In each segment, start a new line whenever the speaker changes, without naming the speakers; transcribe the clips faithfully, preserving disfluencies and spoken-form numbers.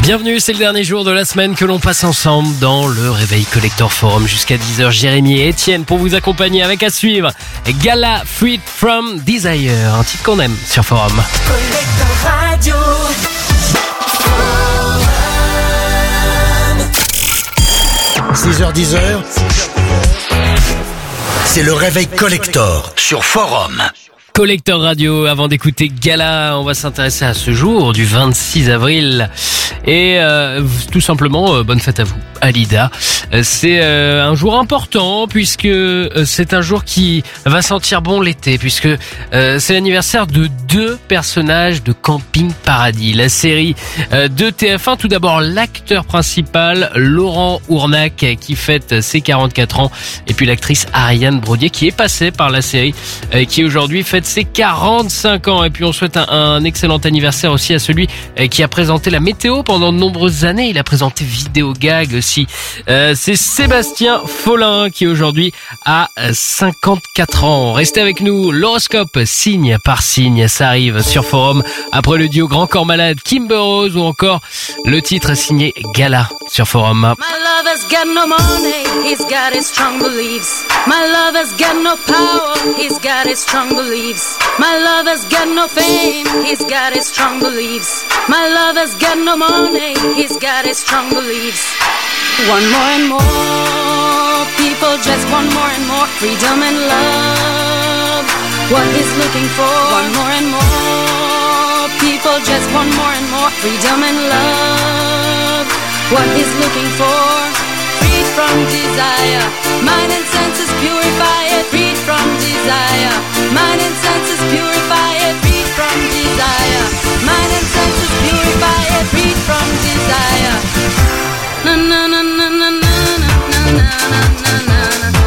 Bienvenue, c'est le dernier jour de la semaine que l'on passe ensemble dans le Réveil Collector Forum jusqu'à dix heures. Jérémy et Étienne pour vous accompagner avec à suivre Gala Freed from Desire, un titre qu'on aime sur Forum.
Collector Radio.
six heures dix, c'est le Réveil Collector sur Forum.
Collector Radio, avant d'écouter Gala, on va s'intéresser à ce jour du vingt-six avril. Et euh, tout simplement, euh, bonne fête à vous, Alida. Euh, c'est euh, un jour important puisque euh, c'est un jour qui va sentir bon l'été, puisque euh, c'est l'anniversaire de deux personnages de Camping Paradis. La série euh, de T F un, tout d'abord l'acteur principal, Laurent Ournac, qui fête ses quarante-quatre ans, et puis l'actrice Ariane Brodier, qui est passée par la série, euh, qui aujourd'hui fête ses quarante-cinq ans. Et puis on souhaite un, un excellent anniversaire aussi à celui euh, qui a présenté la météo pendant de nombreuses années. Il a présenté Vidéo Gag aussi. Euh, c'est Sébastien Follin qui aujourd'hui a cinquante-quatre ans. Restez avec nous. L'horoscope signe par signe, ça arrive sur Forum après le duo Grand Corps Malade, Kimber Rose, ou encore le titre signé Gala sur Forum.
My lover's got no money, he's got his strong beliefs. My lover's got no power, he's got his strong beliefs. My lover's got no fame, he's got his strong beliefs. My lover's got no money, he's got his strong beliefs. One more and more, people just want more and more freedom and love. What he's looking for, one more and more, people just want more and more freedom and love. What he's looking for, freed from desire, mind and senses purify it, freed from desire, mind and senses purify it, freed from desire, mind and senses purify it, freed from desire. Na na na na na na na na na na na.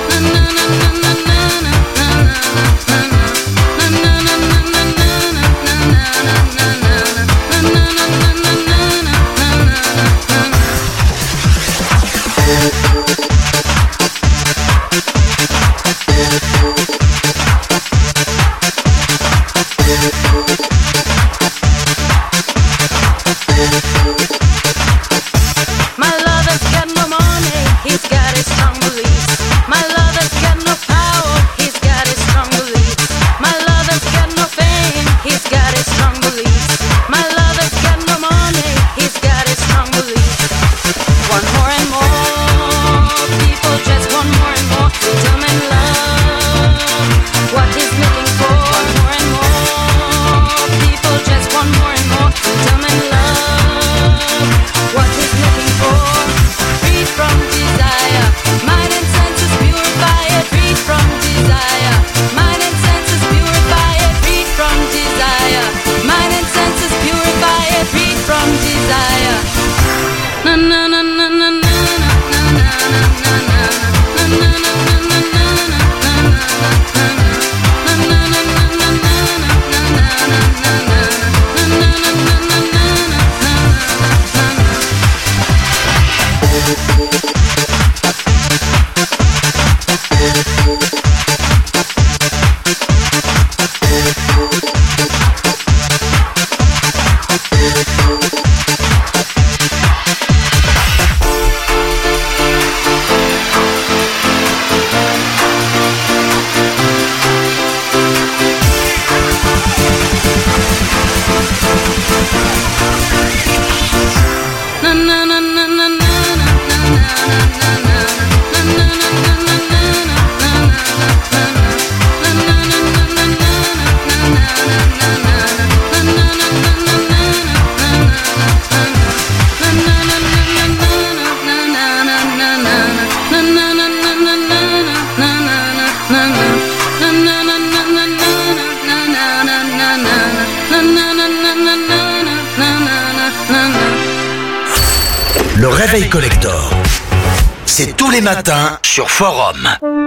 Le Réveil Collector, c'est tous les matins sur Forum.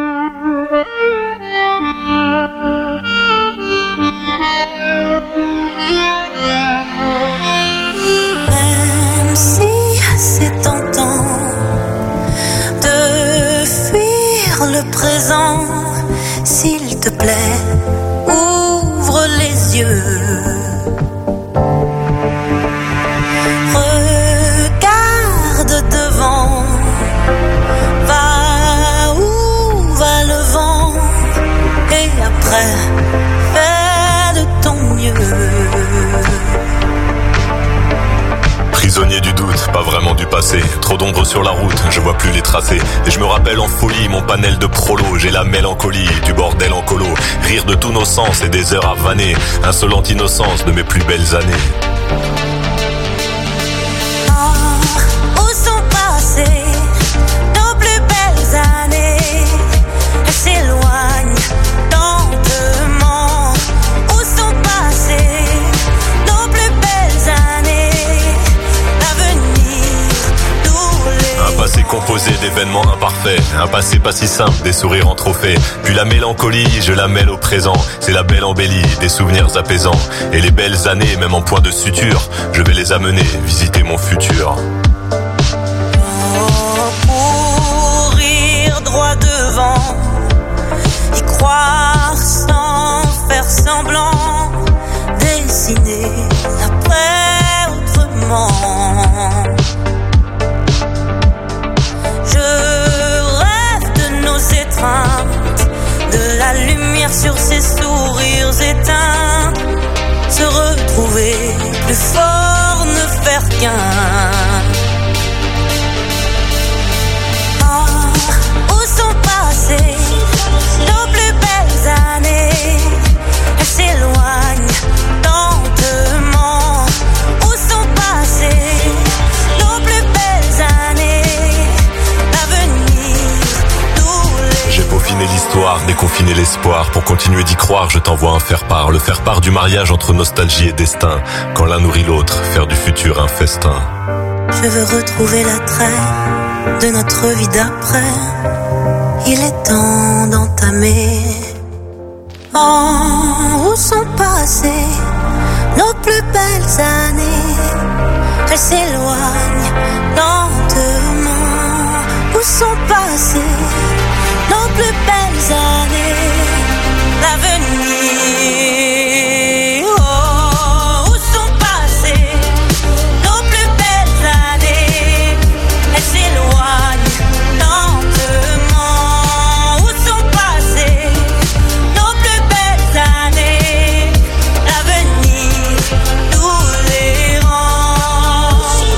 Même si c'est tentant de fuir le présent, s'il te plaît, ouvre les yeux. Regarde
Trop d'ombre sur la route, je vois plus les tracés. Et je me rappelle en folie mon panel de prolo. J'ai la mélancolie du bordel en colo. Rire de tous nos sens et des heures à vanner. Insolente innocence de mes plus belles années.
Oh, où sont passées nos plus belles années? Elles s'éloignent lentement. Où sont passées nos plus belles années? L'avenir, tous les...
Un passé composé d'événements imparfaits. Un passé pas si simple, des sourires en trophée. Puis la mélancolie, je la mêle au présent. C'est la belle embellie, des souvenirs apaisants. Et les belles années, même en point de suture, je vais les amener visiter mon futur.
Oh, courir droit devant, y croire sans faire semblant, dessiner après autrement. Je rêve de nos étreintes, de la lumière sur ces sourires éteints, se retrouver plus fort, ne faire qu'un. Oh, où sont passées nos plus belles années? Elles s'éloignent lentement. Où sont passées nos plus belles années? L'avenir, tous les...
J'ai peaufiné l'histoire, déconfiné l'espoir. Pour continuer d'y croire, je t'envoie un faire-part. Le faire-part du mariage entre nostalgie et destin. Quand l'un nourrit l'autre, faire du futur un festin.
Je veux retrouver l'attrait de notre vie d'après. Il est temps d'entamer. Oh, où sont passées nos plus belles années? Elles s'éloignent lentement. Où sont passées nos plus belles années? L'avenir. Oh, où sont passées nos plus belles années? Elles s'éloignent lentement. Où sont passées nos plus belles années? L'avenir nous les rend.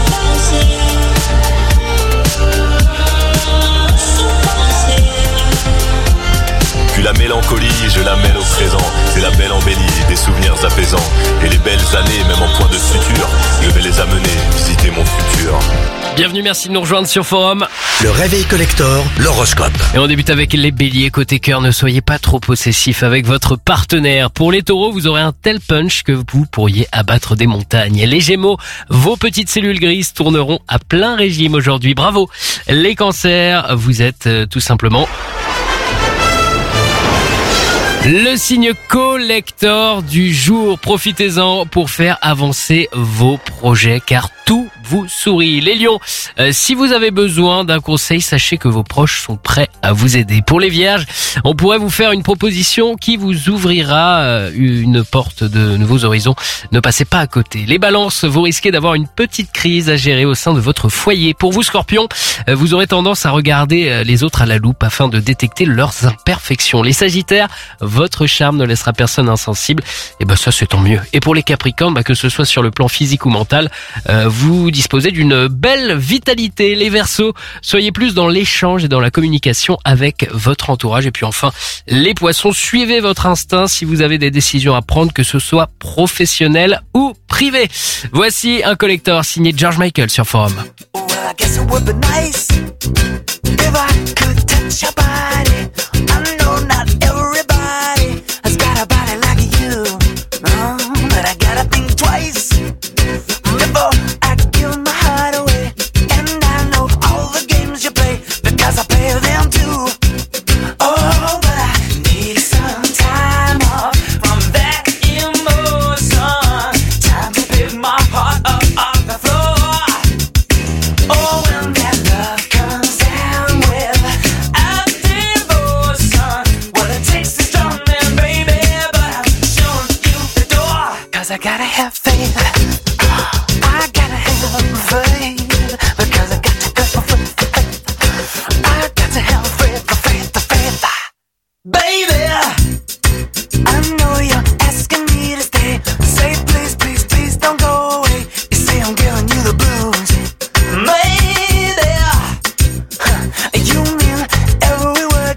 Puis la mélancolie, je la mêle au présent. C'est la belle embellie, des souvenirs apaisants. Et les belles années, même en point de suture, je vais les amener visiter mon futur.
Bienvenue, merci de nous rejoindre sur Forum.
Le réveil collector, l'horoscope.
Et on débute avec les béliers côté cœur. Ne soyez pas trop possessifs avec votre partenaire. Pour les taureaux, vous aurez un tel punch que vous pourriez abattre des montagnes. Les gémeaux, vos petites cellules grises tourneront à plein régime aujourd'hui. Bravo. Les cancers, vous êtes euh, tout simplement... le signe collector du jour. Profitez-en pour faire avancer vos projets car tout vous sourit. Les lions, euh, si vous avez besoin d'un conseil, sachez que vos proches sont prêts à vous aider. Pour les vierges, on pourrait vous faire une proposition qui vous ouvrira euh, une porte de nouveaux horizons. Ne passez pas à côté. Les balances, vous risquez d'avoir une petite crise à gérer au sein de votre foyer. Pour vous, scorpions, euh, vous aurez tendance à regarder euh, les autres à la loupe afin de détecter leurs imperfections. Les sagittaires, votre charme ne laissera personne insensible. Et ben ça, c'est tant mieux. Et pour les capricornes, bah, que ce soit sur le plan physique ou mental, euh, vous disposez d'une belle vitalité. Les verseaux, soyez plus dans l'échange et dans la communication avec votre entourage. Et puis enfin, les poissons, suivez votre instinct si vous avez des décisions à prendre, que ce soit professionnel ou privé. Voici un collector signé George Michael sur Forum.
Well, I guess it would be nice if I could touch your body. I know not everybody has got a body like you, uh, but I gotta think twice before I give my heart away. And I know all the games you play because I play them too. Oh, but I need some time off from that emotion. Time to pick my heart up off the floor. Oh, when that love comes down with a devotion, well, it takes a strong man, baby, but I'm showing you the door. Cause I gotta have faith. I gotta have faith. Because I got to go for faith. I got to have faith, the faith, the faith. Baby, I know you're asking me to stay. Say please, please, please don't go away. You say I'm giving you the blues. Maybe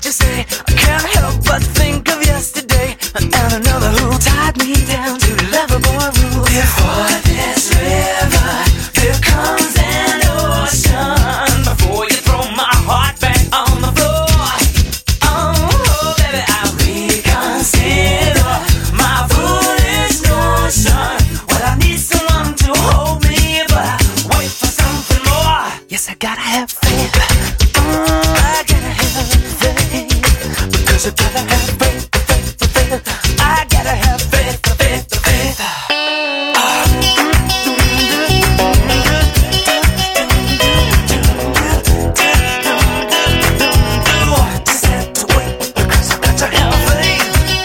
you say. I can't help but think of yesterday and another who tied me down to lovable rules. Before this river, there comes an ocean. Before you throw my heart back on the floor, oh baby, I'll reconsider my foolish notion. Well, I need someone to hold me, but I wait for something more. Yes, I gotta have faith. I gotta have faith, because I gotta have faith, faith, faith. I gotta have faith, faith, faith. Just have to wait, because I got to have faith.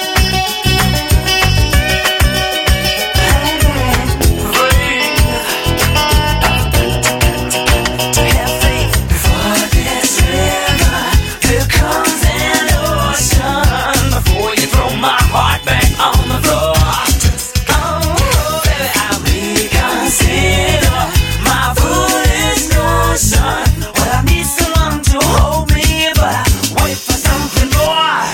To have faith before this river, here comes an ocean. Before you throw my heart back on the floor, oh baby, I'll reconsider my foolish notion. Well, I need someone to hold me, but I wait for something more.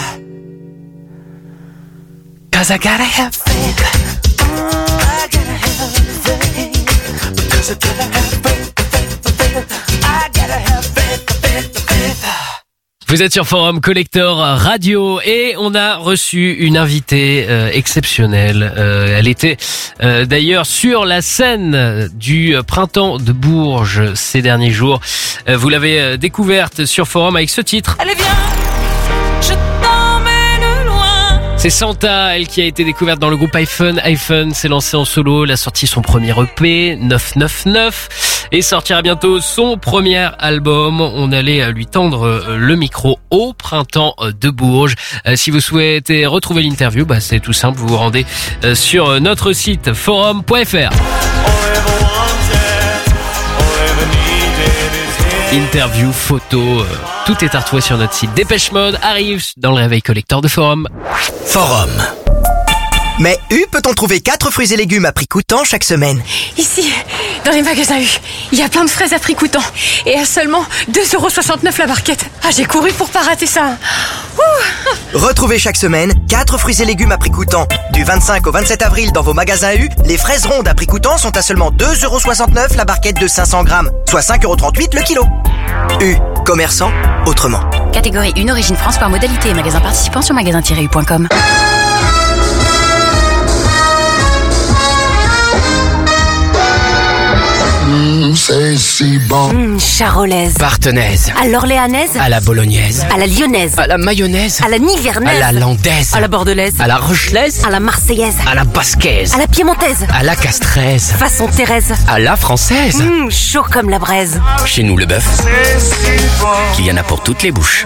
Cause I gotta have faith. I gotta have faith, because I gotta have faith, faith, faith. I gotta have faith, faith, faith.
Vous êtes sur Forum Collector Radio et on a reçu une invitée euh, exceptionnelle. Euh, elle était euh, d'ailleurs sur la scène du Printemps de Bourges ces derniers jours. Euh, vous l'avez euh, découverte sur Forum avec ce titre.
Allez viens, je t'emmène loin.
C'est Santa, elle qui a été découverte dans le groupe iPhone. iPhone s'est lancé en solo, elle a sorti son premier E P, neuf cent quatre-vingt-dix-neuf, et sortira bientôt son premier album. On allait lui tendre le micro au Printemps de Bourges. Si vous souhaitez retrouver l'interview, bah c'est tout simple, vous vous rendez sur notre site forum point f r. Interview, photo, tout est à retrouver sur notre site. Dépêche Mode arrive dans le réveil collector de Forum.
Forum. Mais U peut-on trouver quatre fruits et légumes à prix coûtant chaque semaine?
Ici, dans les magasins U, il y a plein de fraises à prix coûtant. Et à seulement deux euros soixante-neuf la barquette. Ah, j'ai couru pour pas rater ça. Ouh.
Retrouvez chaque semaine quatre fruits et légumes à prix coûtant. Du vingt-cinq au vingt-sept avril dans vos magasins U, les fraises rondes à prix coûtant sont à seulement deux euros soixante-neuf la barquette de cinq cents grammes, soit cinq euros trente-huit le kilo. U, commerçant autrement.
Catégorie une, origine France par modalité. Magasin participant sur magasin tiret u point com.
Mmh, c'est si bon.
Mmh, charolaise.
Partenaise.
À l'orléanaise.
À la bolognaise.
À la lyonnaise.
À la mayonnaise.
À la nivernaise.
À la landaise.
À la bordelaise.
À la rochelaise.
À la marseillaise.
À la basquaise.
À la piémontaise.
À la castraise.
Façon Thérèse.
À la française.
Mmh, chaud comme la braise.
Chez nous, le bœuf, qu'il y en a pour toutes les bouches.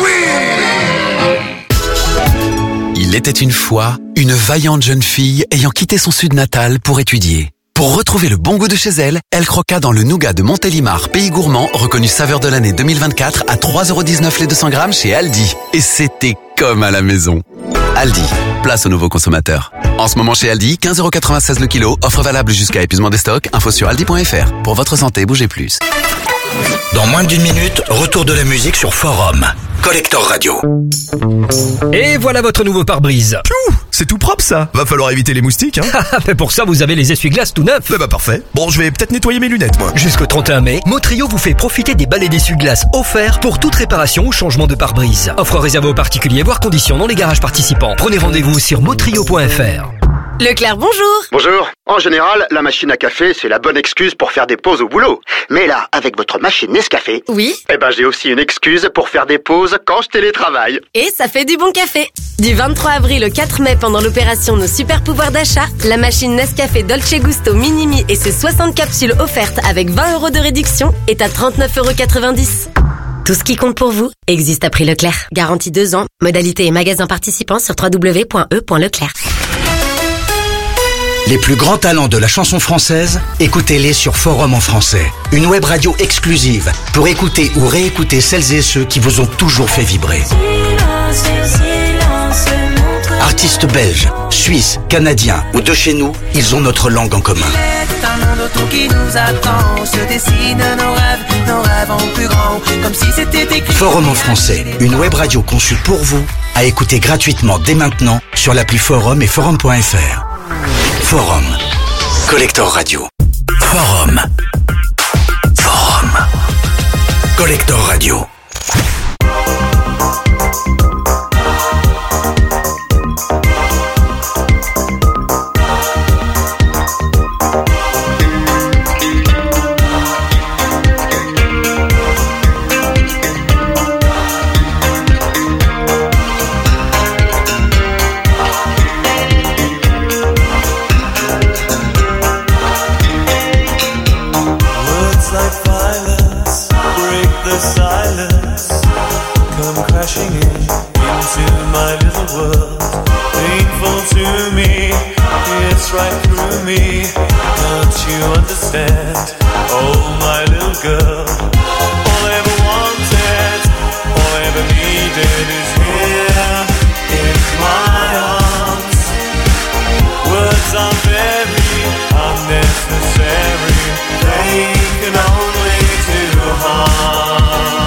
Il était une fois une vaillante jeune fille ayant quitté son sud natal pour étudier. Pour retrouver le bon goût de chez elle, elle croqua dans le nougat de Montélimar, pays gourmand, reconnu saveur de l'année deux mille vingt-quatre à trois euros dix-neuf les deux cents grammes chez Aldi. Et c'était comme à la maison. Aldi, place aux nouveaux consommateurs. En ce moment chez Aldi, quinze euros quatre-vingt-seize le kilo, offre valable jusqu'à épuisement des stocks, info sur aldi point f r. Pour votre santé, bougez plus.
Dans moins d'une minute, retour de la musique sur Forum. Collector Radio.
Et voilà votre nouveau pare-brise.
Piou, c'est tout propre ça. Va falloir éviter les moustiques, hein.
Mais pour ça, vous avez les essuie-glaces tout neufs.
Bah, bah parfait. Bon, je vais peut-être nettoyer mes lunettes, moi.
Jusqu'au trente et un mai, Motrio vous fait profiter des balais d'essuie-glaces offerts pour toute réparation ou changement de pare-brise. Offre réservée aux particuliers, voire conditions dans les garages participants. Prenez rendez-vous sur motrio point f r.
Leclerc, bonjour.
Bonjour. En général, la machine à café, c'est la bonne excuse pour faire des pauses au boulot. Mais là, avec votre machine Nescafé...
Oui.
Eh ben, j'ai aussi une excuse pour faire des pauses quand je télétravaille.
Et ça fait du bon café. Du vingt-trois avril au quatre mai, pendant l'opération Nos Super Pouvoirs d'achat, la machine Nescafé Dolce Gusto Minimi et ses soixante capsules offertes avec vingt euros de réduction est à trente-neuf euros quatre-vingt-dix. Tout ce qui compte pour vous existe à prix Leclerc. Garantie deux ans. Modalité et magasin participants sur w w w point e point leclerc.
Les plus grands talents de la chanson française, écoutez-les sur Forum en français. Une web radio exclusive pour écouter ou réécouter celles et ceux qui vous ont toujours fait vibrer. Artistes belges, suisses, canadiens ou de chez nous, ils ont notre langue en commun.
C'est un monde autour qui nous attend, on se dessine nos rêves. nos rêves en plus grand, comme si c'était écrit.
Forum en français, une web radio conçue pour vous, à écouter gratuitement dès maintenant sur l'appli Forum et forum point f r. Forum, Collector Radio. Forum. Forum. Collector Radio.
Right through me, don't you understand? Oh, my little girl, all I ever wanted, all I ever needed is here in my arms. Words are very unnecessary, they can only do harm.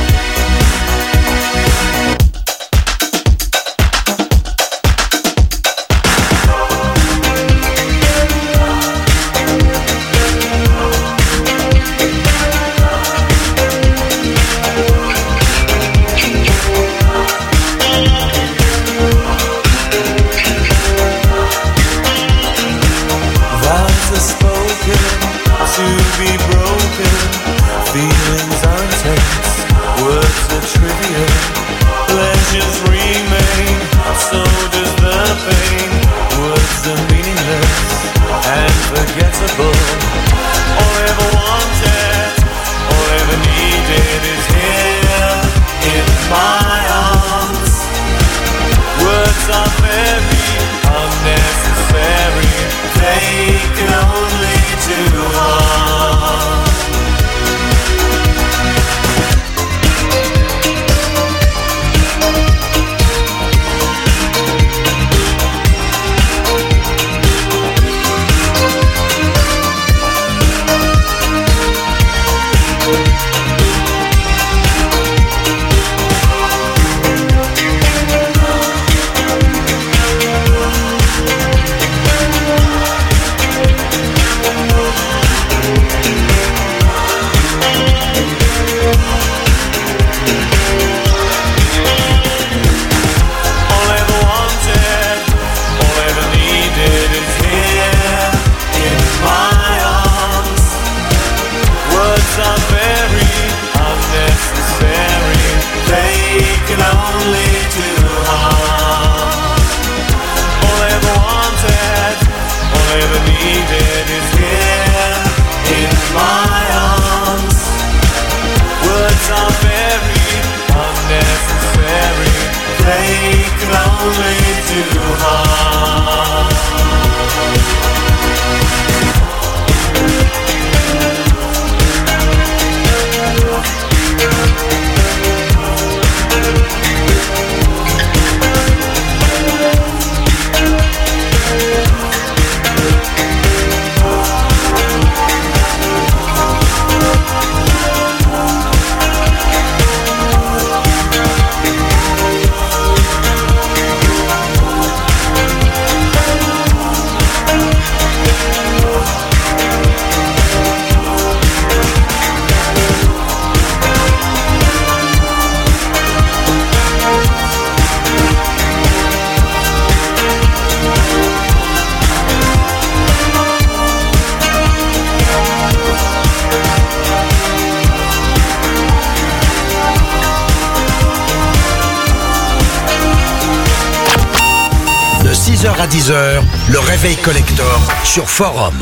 six heures à dix heures, le réveil collector sur Forum.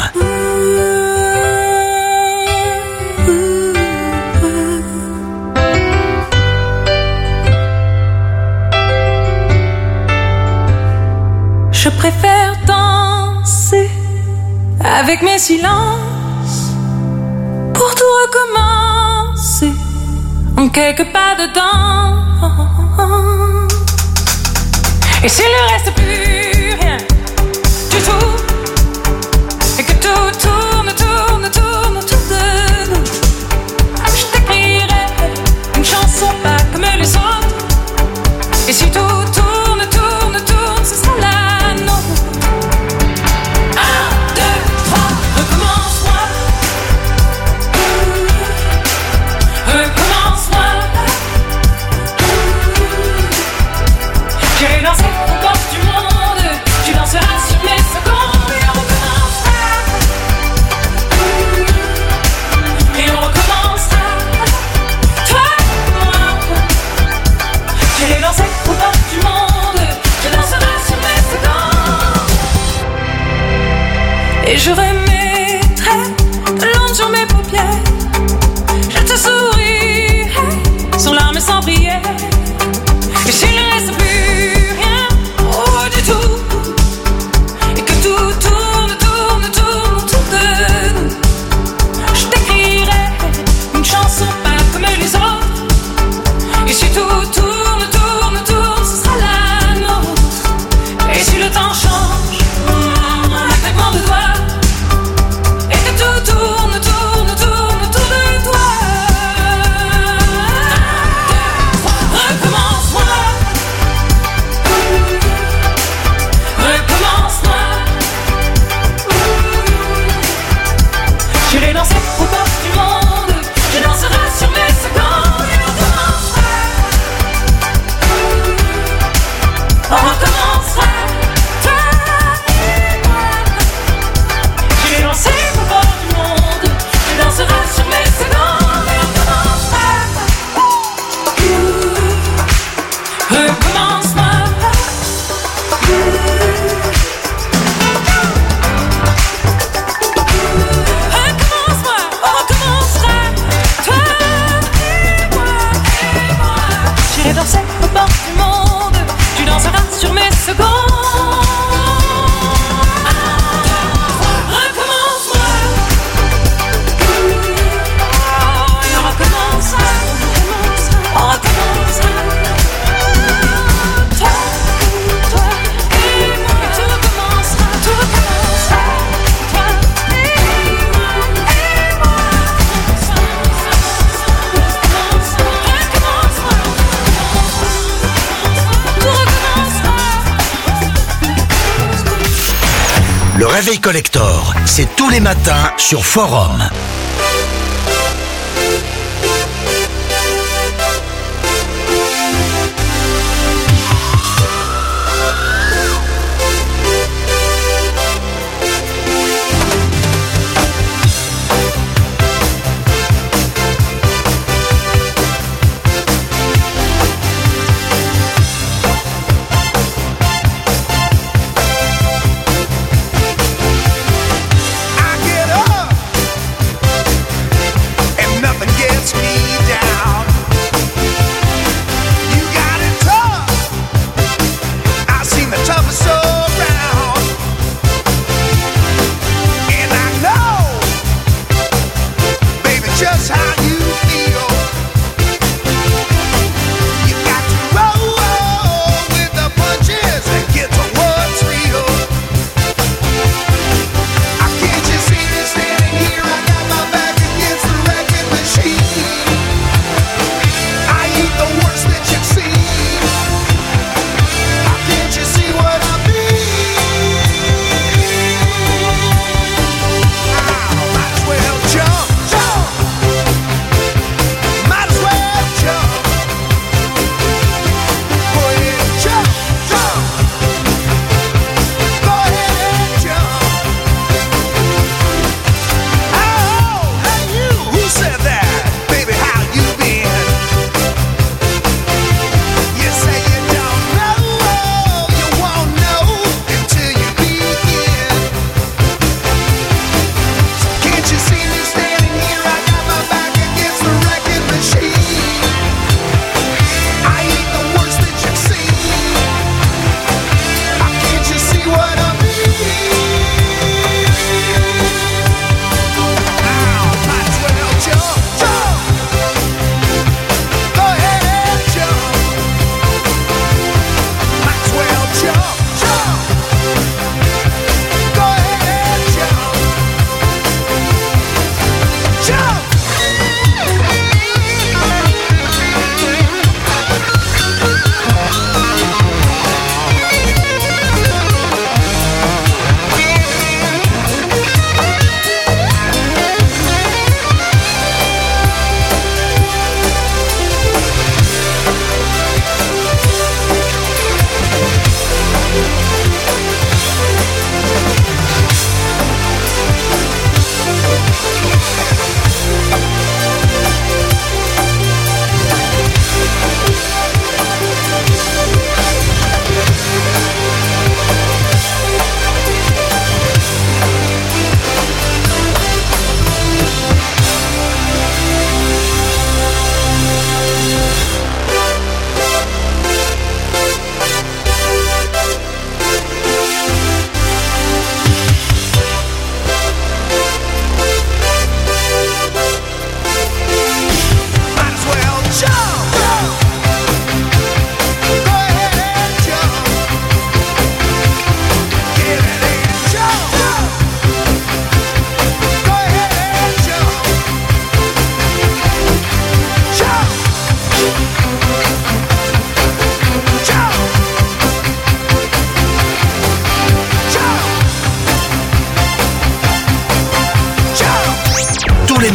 Je préfère danser avec mes silences pour tout recommencer en quelques pas dedans. Et s'il ne reste plus rien du tout, et que tout tourne, tourne, tourne autour de nous, je Et si tout tourne, tourne, tourne, ce sera la nôtre. Un, deux, trois, recommence-moi. Recommence-moi. J'irai danser aux portes du monde. Tu danseras sur mes secondes et on recommencera. Et on recommencera. Toi et moi. J'irai danser aux portes du monde. Tu danseras sur mes secondes. Et je remettrai de l'ombre sur mes paupières. Je te sourirai sans larmes et sans prière. Et s'il ne reste plus rien, oh du tout, et que tout tourne, tourne, tourne autour de nous, je t'écrirai une chanson pas comme les autres. Et si tout tourne, tourne, tourne, ce sera la nôtre. Et si le temps change, un claquement de doigts, et que tout tourne, tourne, tourne autour de toi. Recommence-moi. Recommence-moi. J'irai danser aux portes du monde. Je danserai sur mes secondes et on recommencera. On recommencera. Toi et moi. J'irai danser aux portes du monde. Je danserai sur mes secondes et on recommencera. Recommence-moi. Recommence-moi, on recommencera. Toi et moi, et moi. J'irai danser aux portes du monde. Tu danseras sur mes secondes. Recommence-moi. Et on recommencera. On recommencera. Toi, toi et moi. Et tout recommencera. Tout recommencera. Toi et moi, et moi. Recommence-moi. Tout recommencera.
Le réveil collector, c'est tous les matins sur Forum.
I get up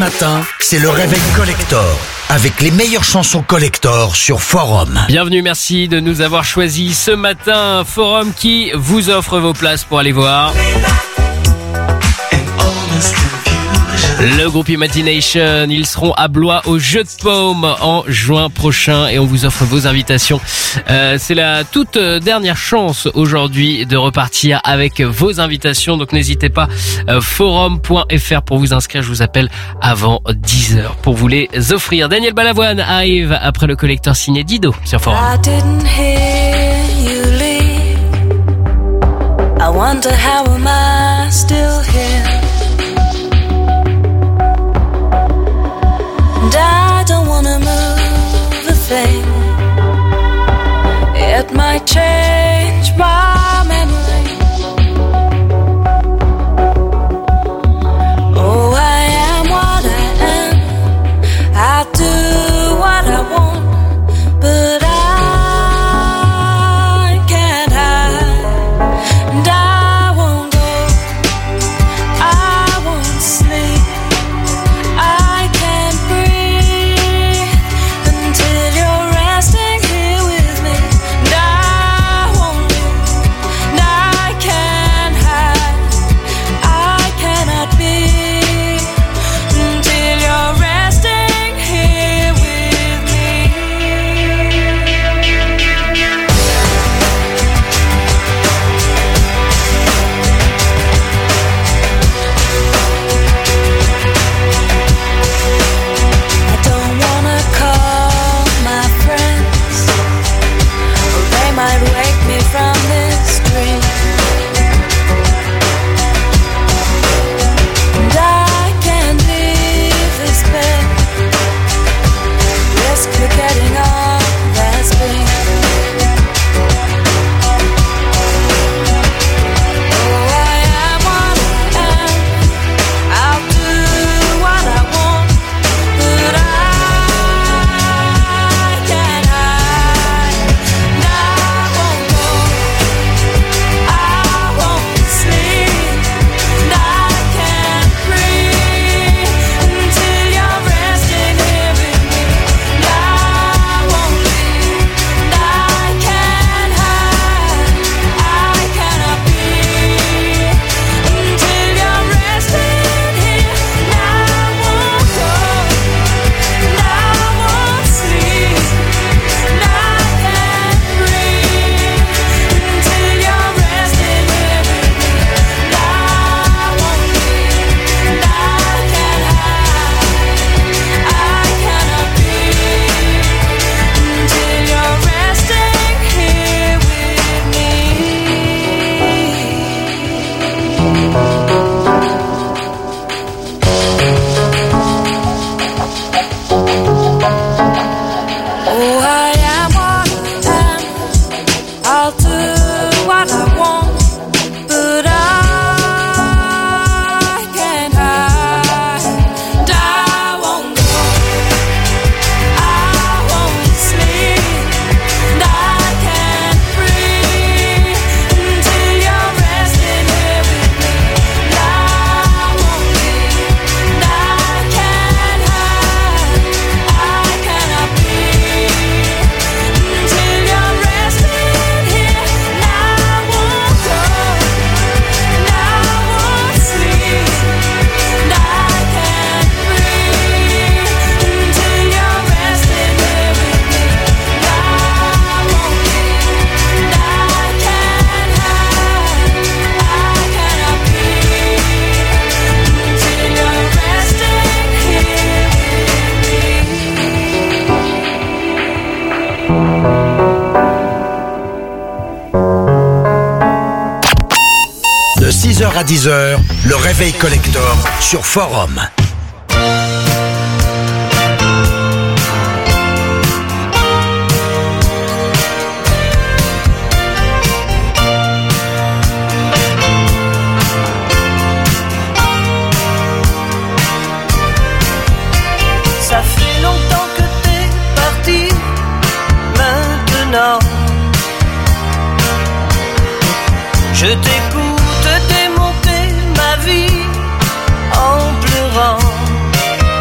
matin, c'est le réveil collector. Avec les meilleures chansons collector sur Forum.
Bienvenue, merci de nous avoir choisis ce matin. Forum qui vous offre vos places pour aller voir le groupe Imagination. Ils seront à Blois au Jeu de Paume en juin prochain et on vous offre vos invitations. Euh, c'est la toute dernière chance aujourd'hui de repartir avec vos invitations. Donc n'hésitez pas, euh, forum point f r pour vous inscrire. Je vous appelle avant dix heures pour vous les offrir. Daniel Balavoine arrive après le collecteur signé Dido sur Forum.
I didn't hear you leave. I wonder how am I still here? And I don't wanna move a thing. It might change my memory. Oh, I am what I am. I do what I want, but I can't hide. And I won't go, I won't sleep, I can't breathe until you're resting here with me. And I won't leave, and I can't hide, I cannot be until you're resting here with me. I don't wanna call my friends, or they might wake me from this dream. And I can't leave this bed, risk forgetting all that's been. Oh, I am what I am. I'll do what I want, but I can't hide. And I won't go, I won't sleep, and I can't breathe until you're resting here with me. And I won't leave, and I can't hide, I cannot be until you're resting here. And I won't go, and I won't sleep, and I can't breathe until you're resting here with me. And I won't leave, and I can't hide, I cannot be until you're resting here with me. Oh, I am what I am. I'll do what I want, but I can't hide. And I won't go, I won't sleep, and I can't breathe until you're resting here with me. And I won't leave, and I can't hide, I cannot be until you're resting here. And I won't go, and I won't sleep, and I can't breathe until you're resting here with me. And I won't leave, and I can't hide, I cannot be until you're resting here with
De six heures à dix heures, le réveil collector sur Forum.
Ça fait longtemps que t'es parti, maintenant je t'écoute démonter ma vie en pleurant.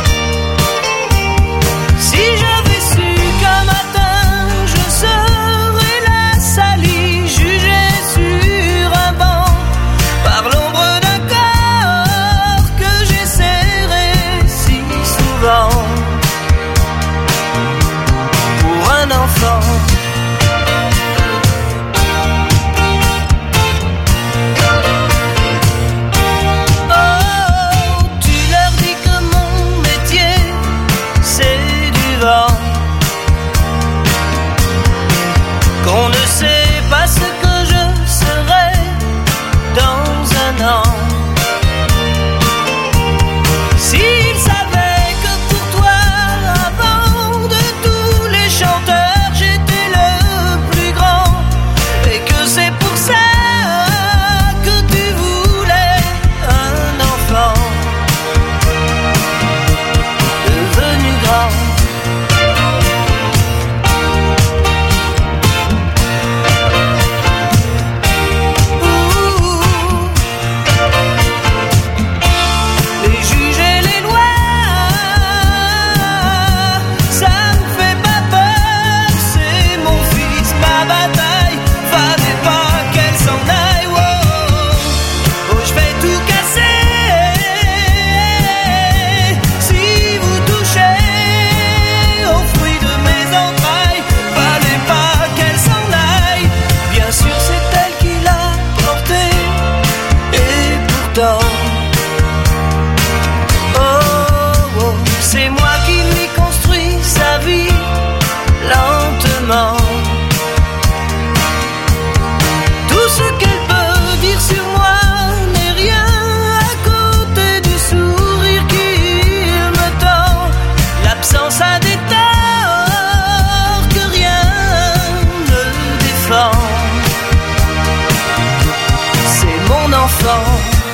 enfant.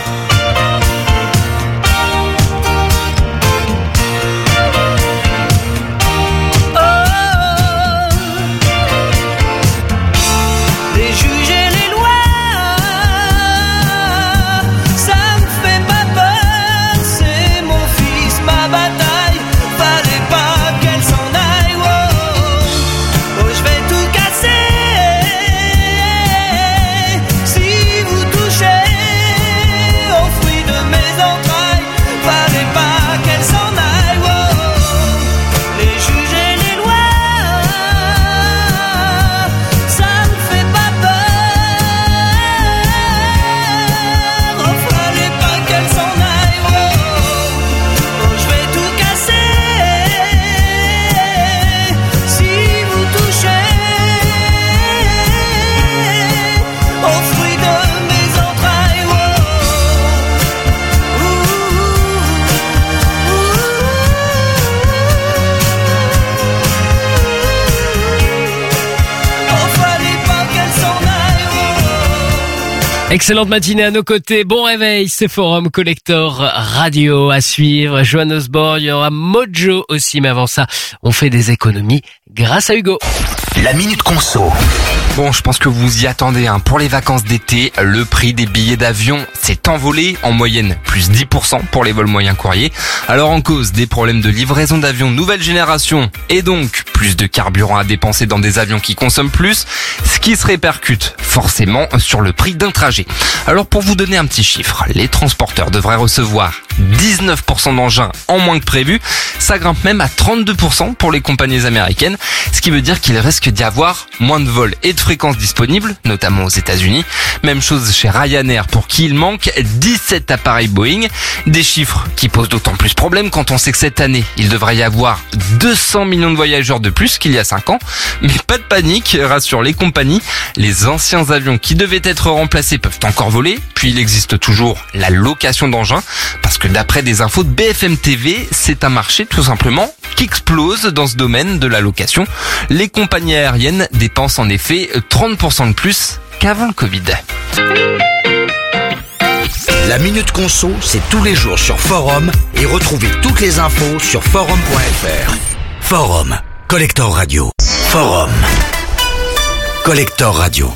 Les juges et les lois, ça me fait pas peur, c'est mon fils, ma bataille, fallait pas qu'elle s'en aille, oh, oh, je vais tout casser, si vous touchez au fruit de mes entrailles, fallait pas qu'elle s'en aille, oh, les juges et les lois, ça me fait pas peur, oh, fallait pas qu'elle s'en aille, oh, oh, je vais tout casser, si vous touchez au fruit de mes entrailles, oh, oh, fallait pas qu'elle s'en aille, oh.
Excellente matinée à nos côtés. Bon réveil, c'est Forum Collector Radio à suivre. Joan Osborne, il y aura Mojo aussi, mais avant ça, on fait des économies grâce à Hugo.
La Minute Conso.
Bon, je pense que vous y attendez, hein. Pour les vacances d'été, le prix des billets d'avion s'est envolé, en moyenne plus dix pour cent pour les vols moyens courriers. Alors en cause, des problèmes de livraison d'avions nouvelle génération et donc plus de carburant à dépenser dans des avions qui consomment plus, ce qui se répercute forcément sur le prix d'un trajet. Alors pour vous donner un petit chiffre, les transporteurs devraient recevoir dix-neuf pour cent d'engins en moins que prévu. Ça grimpe même à trente-deux pour cent pour les compagnies américaines, ce qui veut dire qu'il risque d'y avoir moins de vols et de fréquences disponibles, notamment aux États-Unis. Même chose chez Ryanair pour qui il manque dix-sept appareils Boeing. Des chiffres qui posent d'autant plus problème quand on sait que cette année, il devrait y avoir deux cents millions de voyageurs de plus qu'il y a cinq ans. Mais pas de panique, rassurent les compagnies. Les anciens avions qui devaient être remplacés peuvent encore voler. Puis il existe toujours la location d'engins, parce que d'après des infos de B F M T V, c'est un marché tout simplement qui explose dans ce domaine de la location. Les compagnies aériennes dépensent en effet trente pour cent de plus qu'avant le Covid.
La Minute Conso, c'est tous les jours sur Forum et retrouvez toutes les infos sur forum point f r. Forum, Collector Radio. Forum, Collector Radio.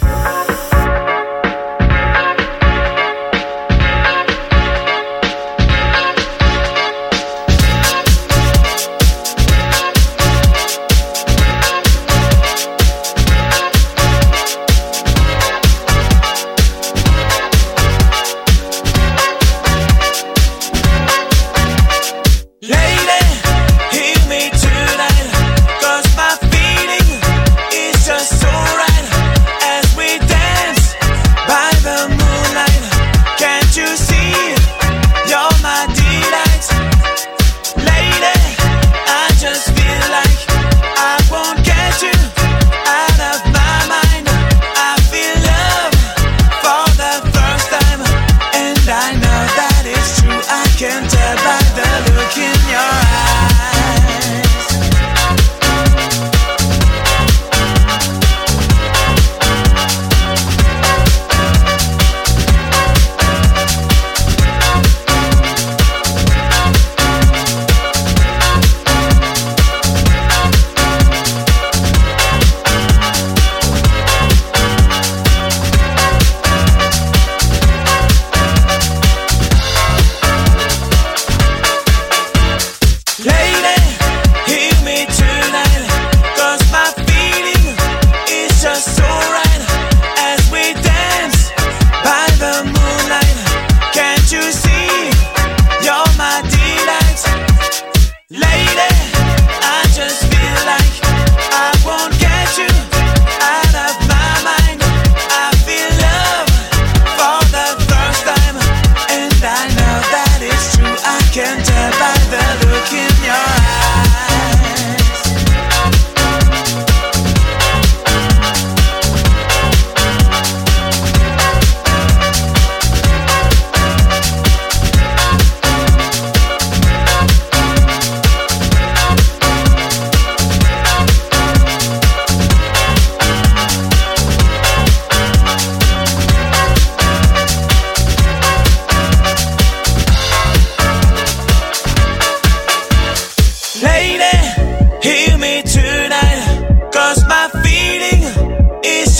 Lady, hear me tonight, 'cause my feeling is just so right as we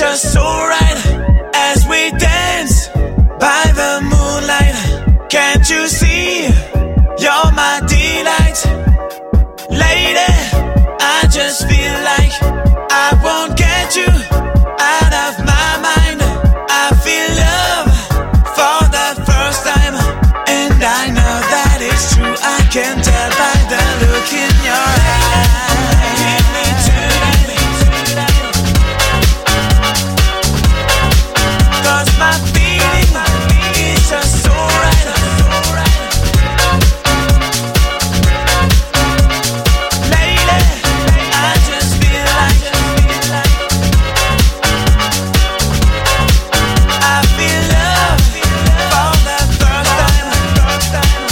just so right as we dance by the moonlight. Can't you see? You're my delight. Lady, I just feel like I won't get you out of my mind. I feel love for the first time, and I know that it's true. I can tell by the look in your eyes. Give me tonight, cause my feeling is just so right. Lady, I just feel like I feel love for the first time.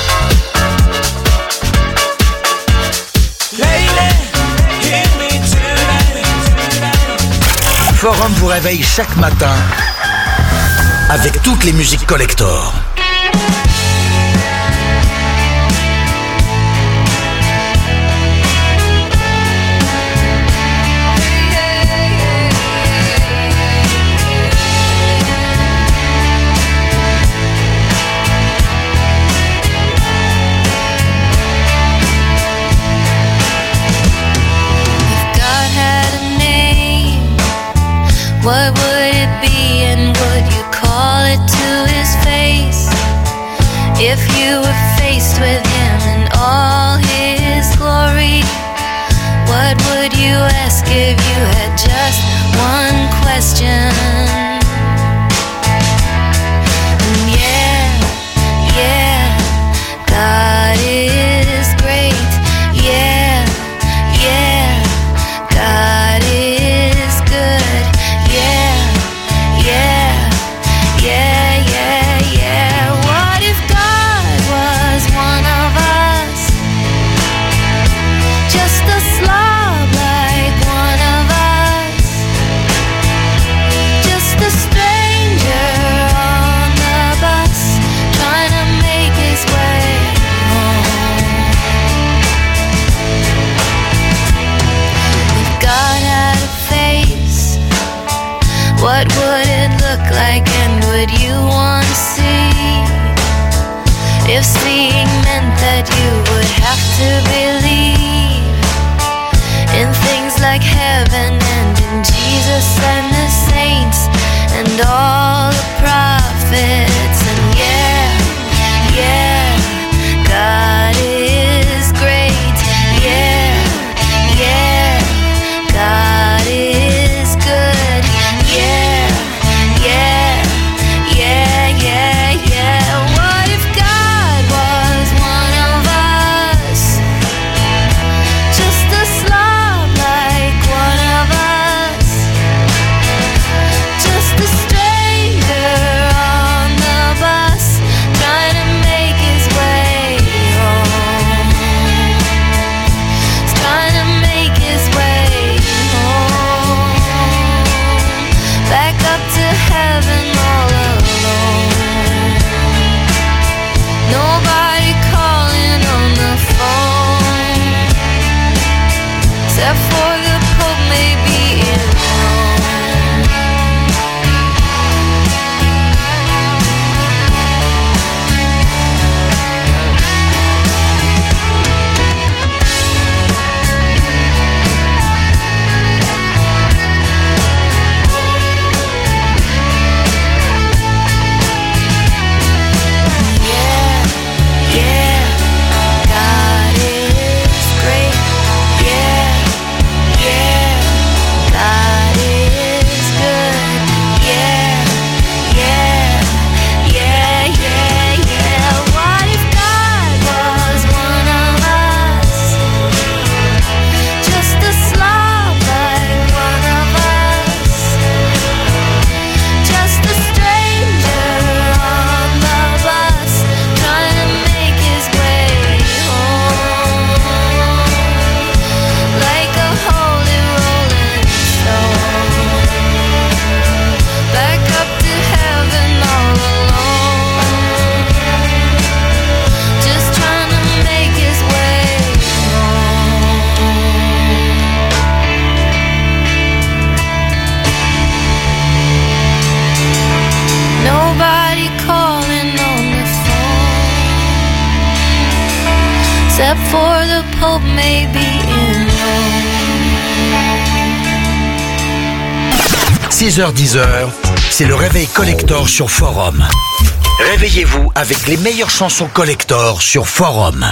Lady, give me tonight.
Forum vous réveille chaque matin avec toutes les musiques collector.
God had a name, what would it be and would you call it to his face? If you were faced with him in all his glory, what would you ask if you had just one question? And yeah, yeah, God is great. Yeah, yeah, God is good. Yeah, yeah, yeah, yeah, yeah. What if God was one of us? Just a slob like one of us. Just a stranger on the bus, trying to make his way home. If God had a face, what would it look like and would you want to see? If seeing meant that you would have to believe in things like heaven and in Jesus and the saints and all the prophets. And yeah, yeah, God is great. Yeah, yeah, God is good. Yeah, yeah, yeah, yeah, yeah. What if God was one of us? Just a slob like one of us. Just a stranger on the bus, trying to make his way home. He's trying to make his way home. Back up to heaven all alone. Nobody calling on the phone, except for the Pope maybe in Rome. except for the Pope maybe in
six heures dix heures, c'est le réveil collector sur Forum. Réveillez-vous avec les meilleures chansons collector sur Forum.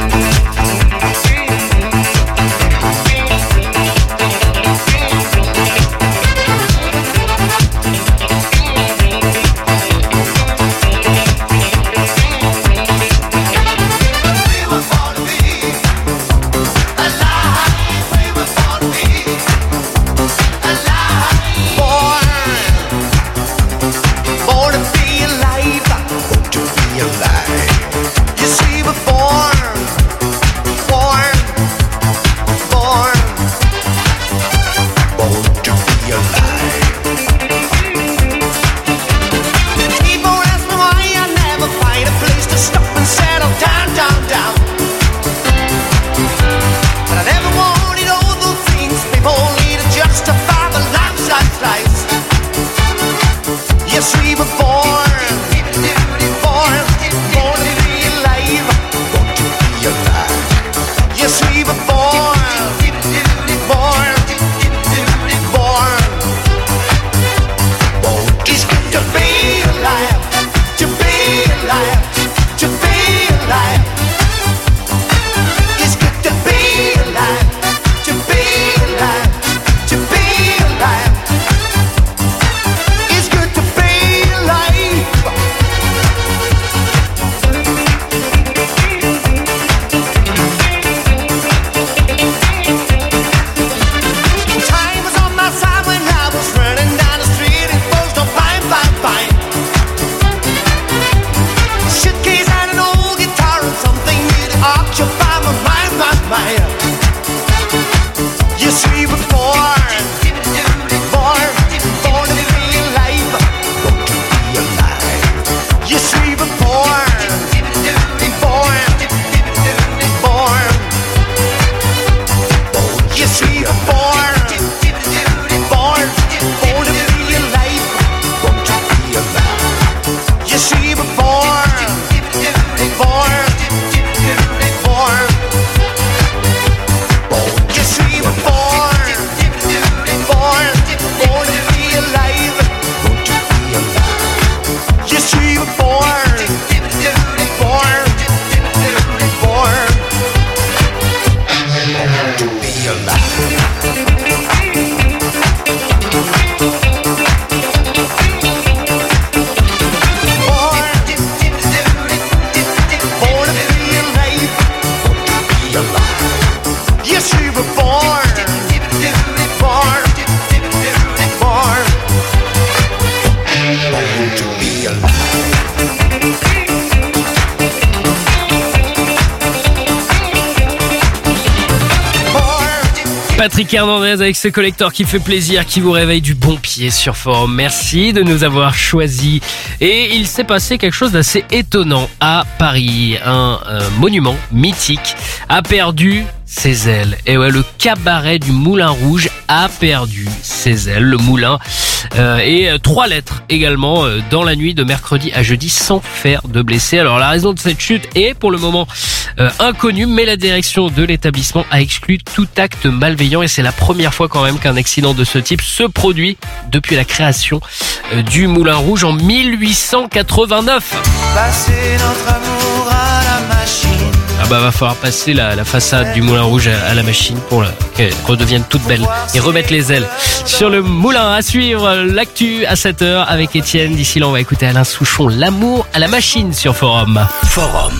Patrick Hernandez avec ce collector qui fait plaisir, qui vous réveille du bon pied sur Forum. Merci de nous avoir choisis. Et il s'est passé quelque chose d'assez étonnant à Paris. Un, un monument mythique a perdu ses ailes. Et ouais, le cabaret du Moulin Rouge a perdu ses ailes. Le moulin euh, et euh, trois lettres également euh, dans la nuit de mercredi à jeudi sans faire de blessés. Alors la raison de cette chute est pour le moment euh, inconnue, mais la direction de l'établissement a exclu tout acte malveillant et c'est la première fois quand même qu'un accident de ce type se produit depuis la création euh, du Moulin Rouge en mille huit cent quatre-vingt-neuf.
Passer notre amour à la machine.
Ah bah va falloir passer la, la façade du Moulin Rouge à, à la machine pour la, qu'elle redevienne toute belle et remettre les ailes sur le moulin. À suivre l'actu à sept heures avec Étienne. D'ici là on va écouter Alain Souchon, L'amour à la machine sur Forum.
Forum.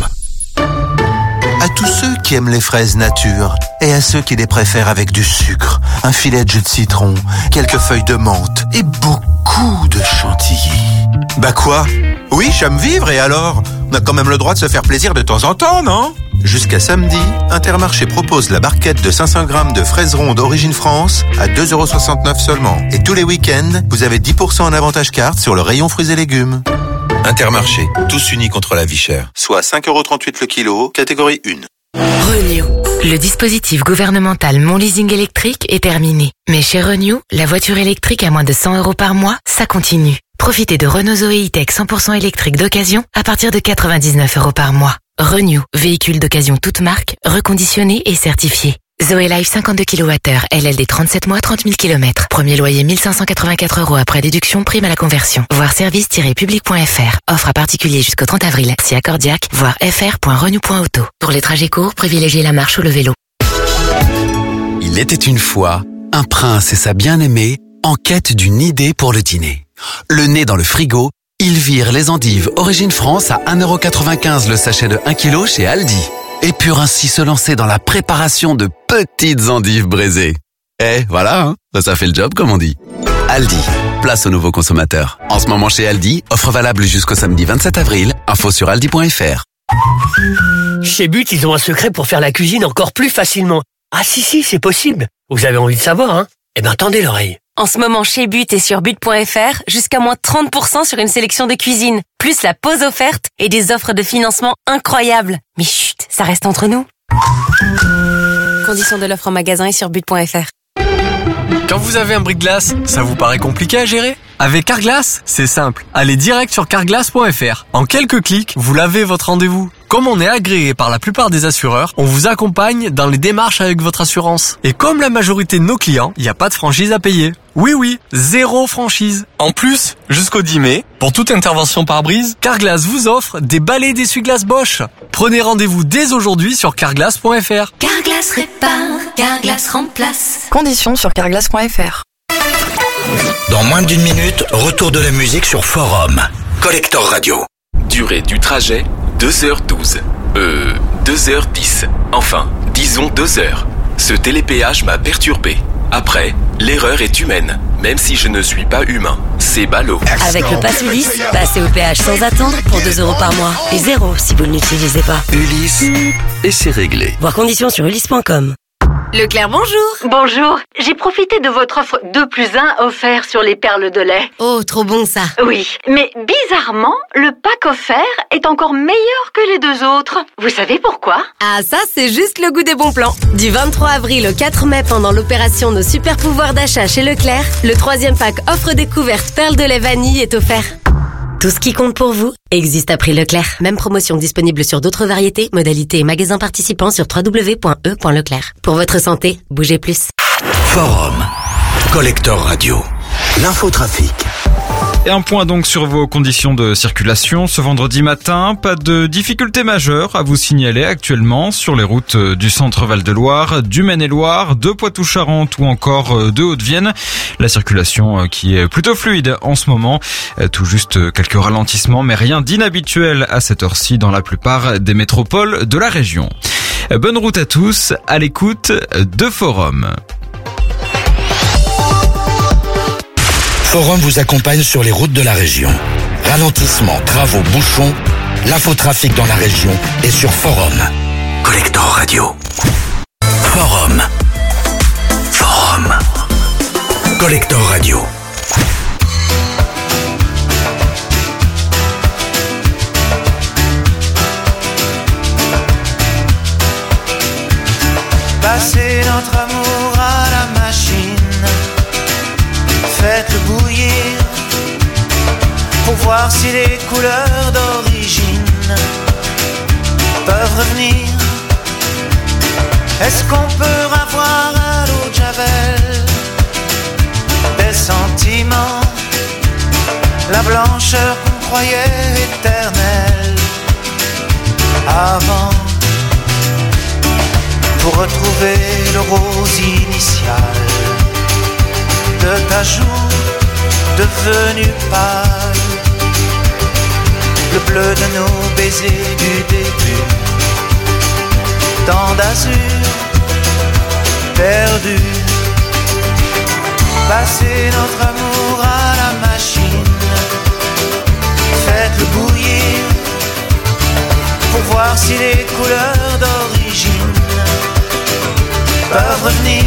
À tous ceux qui aiment les fraises nature et à ceux qui les préfèrent avec du sucre, un filet de jus de citron, quelques feuilles de menthe et beaucoup de chantilly. Bah quoi? Oui, j'aime vivre et alors? On a quand même le droit de se faire plaisir de temps en temps, non? Jusqu'à samedi, Intermarché propose la barquette de cinq cents grammes de fraises rondes Origine France à deux euros soixante-neuf seulement. Et tous les week-ends, vous avez dix pour cent en avantage carte sur le rayon fruits et légumes. Intermarché, tous unis contre la vie chère. Soit cinq euros trente-huit le kilo, catégorie un.
Renew. Le dispositif gouvernemental Mon Leasing électrique est terminé. Mais chez Renew, la voiture électrique à moins de cent euros par mois, ça continue. Profitez de Renault Zoé E-Tech cent pour cent électrique d'occasion à partir de quatre-vingt-dix-neuf euros par mois. Renew, véhicule d'occasion toute marque, reconditionné et certifié. Zoé Life cinquante-deux kilowattheures, L L D trente-sept mois, trente mille kilomètres. Premier loyer mille cinq cent quatre-vingt-quatre euros après déduction, prime à la conversion. Voir service tiret public point f r. Offre à particulier jusqu'au trente avril. Si accordiaque, voir f r point renew point auto. Pour les trajets courts, privilégiez la marche ou le vélo.
Il était une fois un prince et sa bien-aimée en quête d'une idée pour le dîner. Le nez dans le frigo, ils virent les endives Origine France à un euro quatre-vingt-quinze le sachet de un kilo chez Aldi. Et purent ainsi se lancer dans la préparation de petites endives braisées. Eh, voilà, hein, ça, ça fait le job, comme on dit. Aldi, place aux nouveaux consommateurs. En ce moment chez Aldi, offre valable jusqu'au samedi vingt-sept avril. Info sur aldi point f r.
Chez But, ils ont un secret pour faire la cuisine encore plus facilement. Ah si, si, c'est possible. Vous avez envie de savoir, hein? Eh ben, tendez l'oreille.
En ce moment, chez But et sur but point f r, jusqu'à moins trente pour cent sur une sélection de cuisine, plus la pause offerte et des offres de financement incroyables. Mais chut, ça reste entre nous. Conditions de l'offre en magasin et sur but point f r.
Quand vous avez un bris-de-glace, ça vous paraît compliqué à gérer? Avec Carglass, c'est simple. Allez direct sur carglass point f r. En quelques clics, vous lavez votre rendez-vous. Comme on est agréé par la plupart des assureurs, on vous accompagne dans les démarches avec votre assurance. Et comme la majorité de nos clients, il n'y a pas de franchise à payer. Oui, oui, zéro franchise. En plus, jusqu'au dix mai, pour toute intervention par brise, Carglass vous offre des balais d'essuie-glace Bosch. Prenez rendez-vous dès aujourd'hui sur carglass point f r.
Carglass répare, Carglass remplace.
Conditions sur carglass point f r.
Dans moins d'une minute, retour de la musique sur Forum. Collector Radio.
Durée du trajet, deux heures douze. Euh, deux heures dix. Enfin, disons deux heures. Ce télépéage m'a perturbé. Après, l'erreur est humaine, même si je ne suis pas humain. C'est ballot.
Avec le pass Ulysse, passez au péage sans attendre pour deux euros par mois. Et zéro si vous ne l'utilisez pas.
Ulysse, et c'est réglé.
Voir conditions sur ulysse point com.
Leclerc, bonjour.
Bonjour. J'ai profité de votre offre deux plus un offert sur les perles de lait.
Oh, trop bon ça.
Oui, mais bizarrement, le pack offert est encore meilleur que les deux autres. Vous savez pourquoi?
Ah, ça, c'est juste le goût des bons plans. Du vingt-trois avril au quatre mai, pendant l'opération Nos super pouvoirs d'achat chez Leclerc, le troisième pack offre découverte perles de lait vanille est offert. Tout ce qui compte pour vous existe à prix Leclerc. Même promotion disponible sur d'autres variétés, modalités et magasins participants sur w w w point e point leclerc. Pour votre santé, bougez plus.
Forum. Collector Radio. L'infotrafic.
Et un point donc sur vos conditions de circulation ce vendredi matin. Pas de difficultés majeures à vous signaler actuellement sur les routes du centre Val-de-Loire, du Maine-et-Loire, de Poitou-Charentes ou encore de Haute-Vienne. La circulation qui est plutôt fluide en ce moment. Tout juste quelques ralentissements, mais rien d'inhabituel à cette heure-ci dans la plupart des métropoles de la région. Bonne route à tous, à l'écoute de Forum.
Forum vous accompagne sur les routes de la région. Ralentissement, travaux, bouchons, l'infotrafic dans la région est sur Forum. Collector Radio. Forum. Forum. Collector Radio.
Passez notre amour à la machine. Faites-le bouillir pour voir si les couleurs d'origine peuvent revenir. Est-ce qu'on peut avoir à l'eau de Javel des sentiments, la blancheur qu'on croyait éternelle avant, pour retrouver le rose initial de ta joue devenue pâle, le bleu de nos baisers du début, tant d'azur perdu. Passez notre amour à la machine, faites-le bouillir pour voir si les couleurs d'origine peuvent revenir.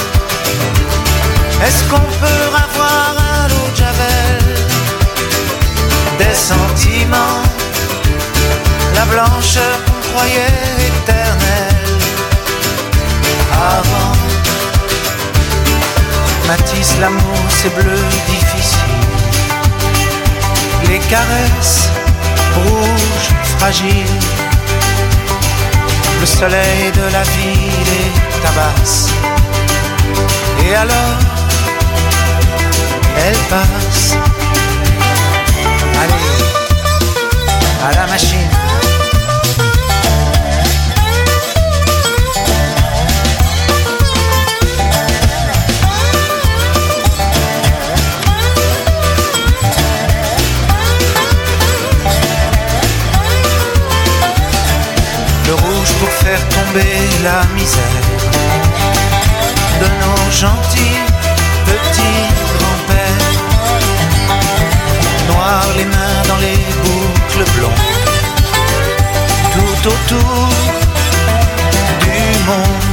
Est-ce qu'on peut avoir à l'eau de Javel des sentiments, la blancheur qu'on croyait éternelle avant? Matisse, l'amour c'est bleu difficile, les caresses rouges fragiles
Le soleil de la ville les tabasse. Et alors, elle passe. Allez, à la machine. Le rouge pour faire tomber la misère de nos gentils petits grands-pères. Noir les mains dans les boucles blondes, tout autour du monde.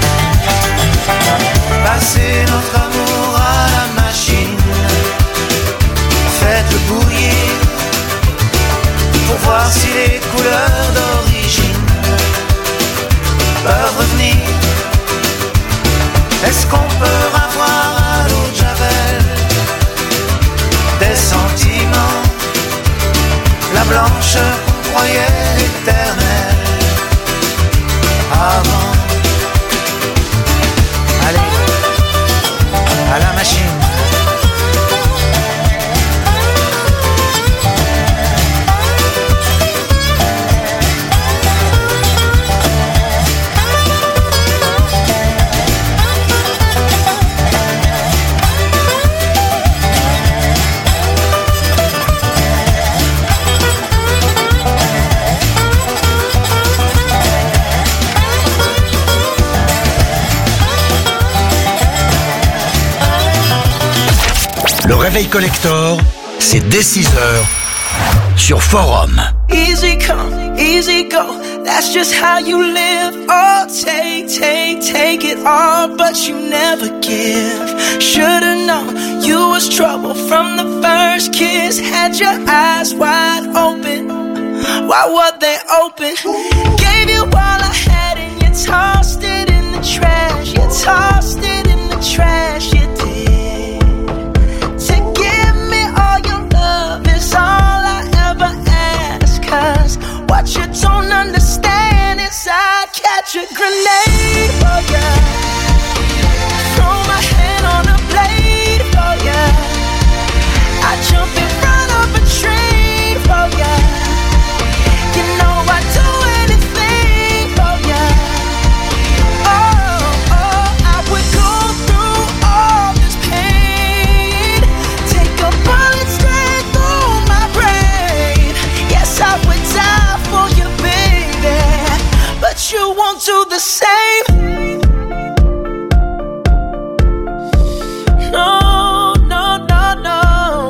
Passez notre amour à la machine, faites-le bouillir pour voir si les couleurs d'origine peuvent revenir. Est-ce qu'on peut avoir à l'eau de Javel des sentiments, la blancheur qu'on croyait éternelle avant? Allez, à la machine.
Le réveil collector, c'est dès six heures sur Forum.
Easy come, easy go, that's just how you live. Oh, take, take, take it all, but you never give. Should've known you was trouble from the first kiss. Had your eyes wide open, why were they open? Gave you all I had and you tossed it in the trash. You tossed it in the trash, you did. All I ever ask, cause what you don't understand is I'd catch a grenade for ya, throw my hand on a blade for ya, I'd jump in front of a train for ya, you know I'd do anything for ya. Oh, oh, I would go through all this pain, take a bullet straight through my brain. Yes, I would die for you, baby, but you won't do the same. No, no, no, no.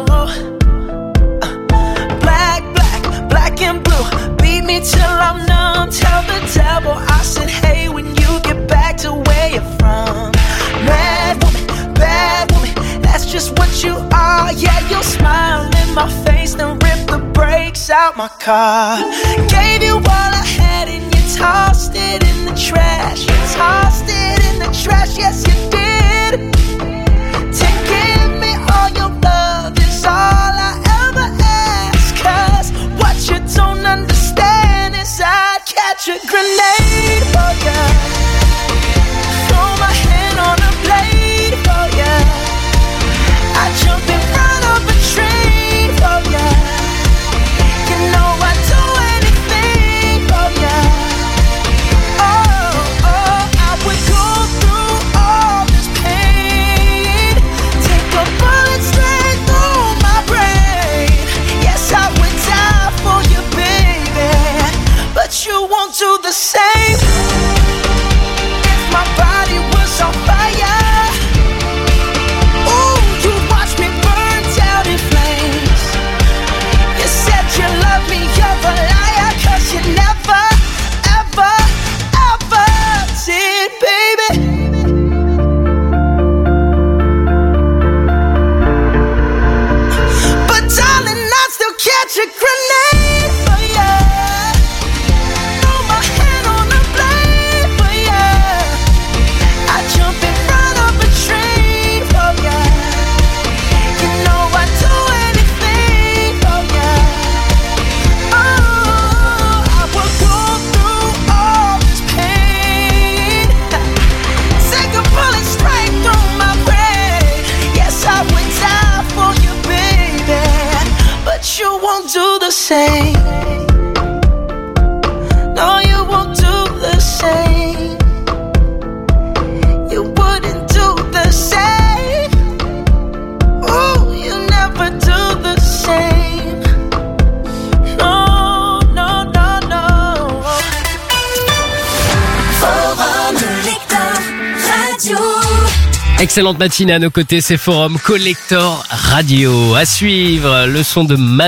uh, Black, black, black and blue, beat me till I'm numb. Tell the devil I said hey when you get back to where you're from. Mad woman, bad woman, that's just what you are. Yeah, you'll smile in my face, then rip the brakes out my car. Gave you all I had and you tossed it in the trash. You tossed it in the trash, yes you did. To give me all your love is all I ever ask, cause what you don't understand is I'd catch a grenade for ya, throw my hand on a blade for ya, I'd jump in front of a train for ya, you know I'd do anything for ya. Oh, oh, I would go through all this pain, take a bullet straight through my brain.
won't do the same. No, you won't do the same. You wouldn't do the same. Ooh, you never do the same. No, no, no, no.
Forum Collector Radio.
Excellente matinée à nos côtés, c'est Forum Collector Radio. À suivre, le son de